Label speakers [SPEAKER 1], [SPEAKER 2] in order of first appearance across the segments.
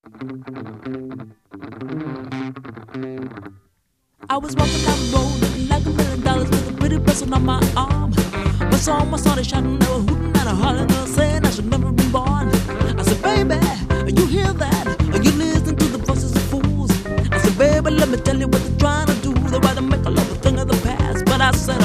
[SPEAKER 1] I was walking down the road looking like $1,000,000 with a pretty person on my arm. My song, my started shouting, they were hooting and hollering, they were saying I should never been born. I said, baby, you hear that? You listen to the voices of fools. I said, baby, let me tell you what they're trying to do. They're trying to make a love a thing of the past. But I said,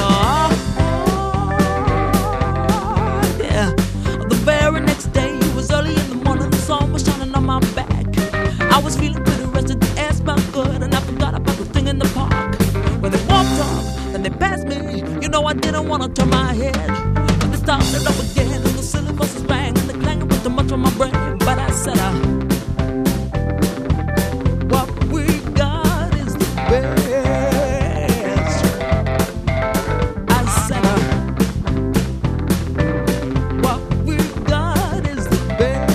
[SPEAKER 1] yeah. The very next day, it was early in the morning, the sun was shining on my back. I was feeling pretty rested, the air smelled good, and I forgot about the thing in the park. When they walked up, and they passed me, you know I didn't want to turn my head. But they started up again, and the silly voices rang, and the clanging was too much on my brain. But I said, what we got is the best. I said, what we got is the best.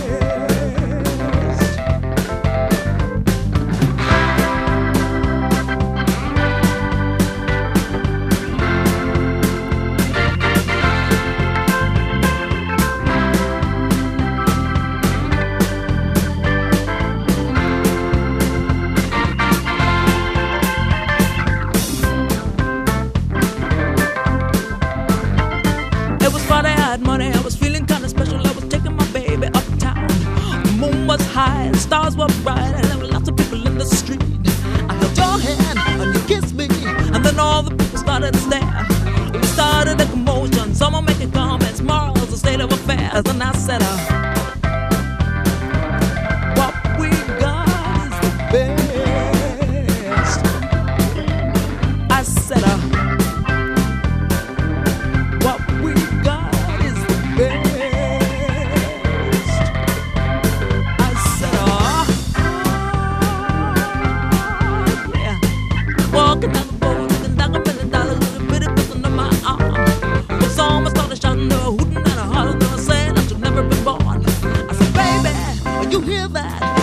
[SPEAKER 1] It was Friday, I had money, I was feeling kinda special. I was taking my baby uptown. The moon was high, the stars were bright, and there were lots of people in the street. I held your hand, and you kissed me, and then all the people started to stare. We started a commotion, someone making comments, morals, the state of affairs, and I said, what we got is the best. I said, what we got is the best. I said, yeah. Walking down the road, looking like $1,000,000 with a pretty person on my arm. The song was started shouting, they were hooting and hollering, they were saying I should never been born. I said, baby, you hear that?